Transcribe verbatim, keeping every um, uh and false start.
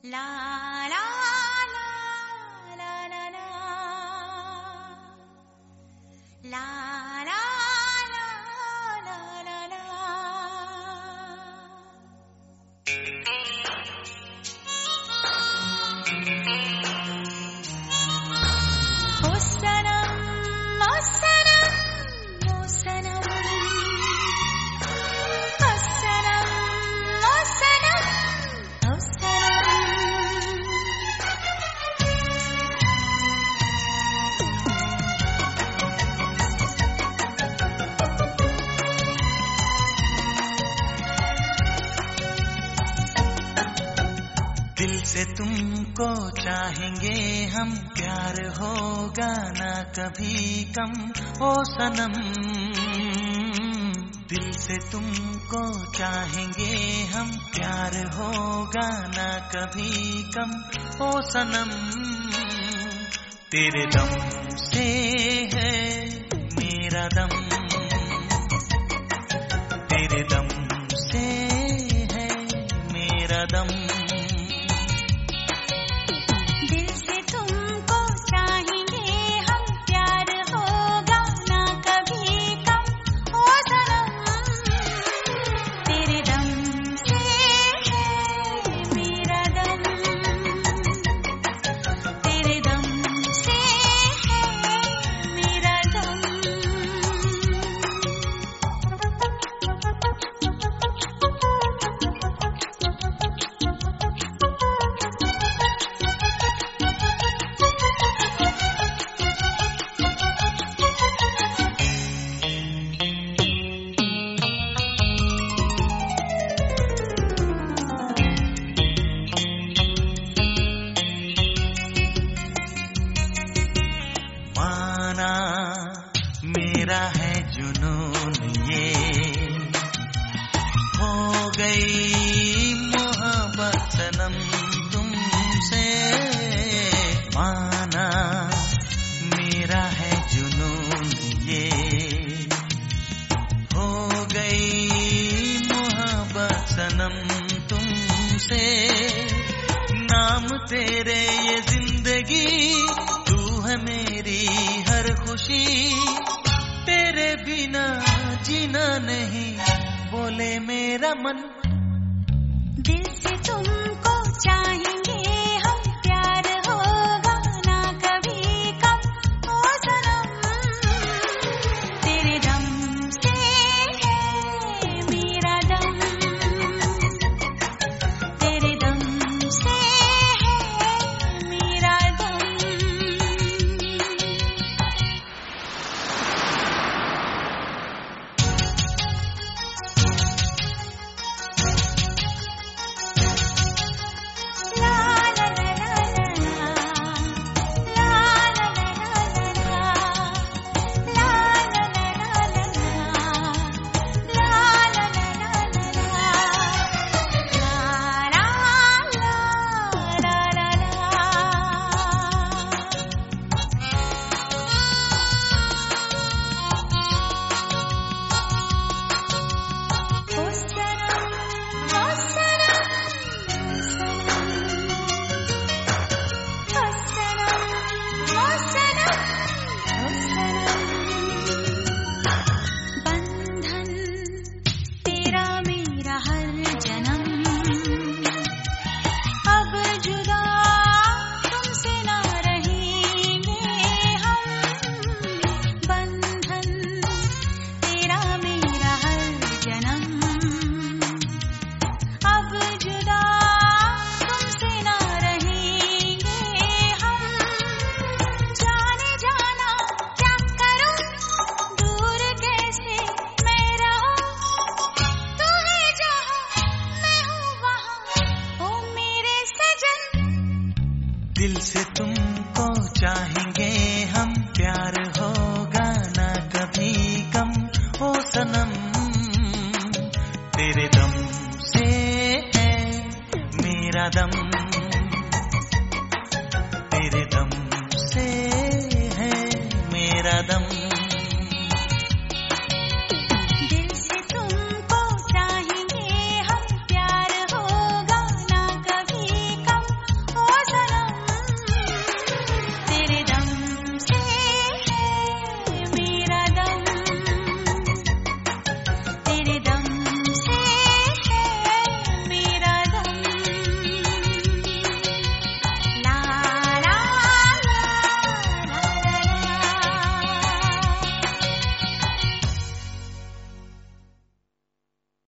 ला ला ला ला ला ला ला ला ला ला ला ला। ओ सनम ओ सनम ओ सनम ओ सनम ओ सनम ओ सनम। दिल से तुमको चाहेंगे हम, प्यार होगा ना कभी कम ओ सनम। दिल से तुमको चाहेंगे हम, प्यार होगा ना कभी कम ओ सनम। तेरे दम से है मेरा दम, तेरे दम से है मेरा दम। दिल से तुमको चाहेंगे हम, प्यार होगा ना कभी कम ओ सनम। तेरे दम से है मेरा दम, तेरे दम से है मेरा दम। माना मेरा है जुनून ये, हो गई मोहब्बत सनम तुमसे। माना मेरा है जुनून ये, हो गई मोहब्बत सनम तुमसे। नाम तेरे ये जिंदगी, तू है मेरी हर खुशी। तेरे बिना जीना नहीं बोले मेरा मन। दिल से तुमको चाहेंगे हम, प्यार होगा ना कभी कम ओ सनम। तेरे दम से है मेरा दम, तेरे दम से है मेरा दम। ला ला ला ला ला ला ला ला ला ला ला ला ला ला ओ सनम ओ सनम ओ सनम ओ सनम ओ सनम। बंधन तेरा मेरा हर जन्म, अब जुदा तुमसे ना रहेंगे हम। बंधन तेरा मेरा हर जन्म, अब जुदा तुमसे ना रहेंगे हम। जाने जाना क्या करूं, दूर कैसे मैं रहूं। तू है जहां मैं हूँ वहां, ओ मेरे सजन। दिल से तुमको चाहेंगे हम, प्यार होगा ना कभी कम ओ सनम। तेरे दम से है मेरा दम, तेरे दम से है मेरा दम।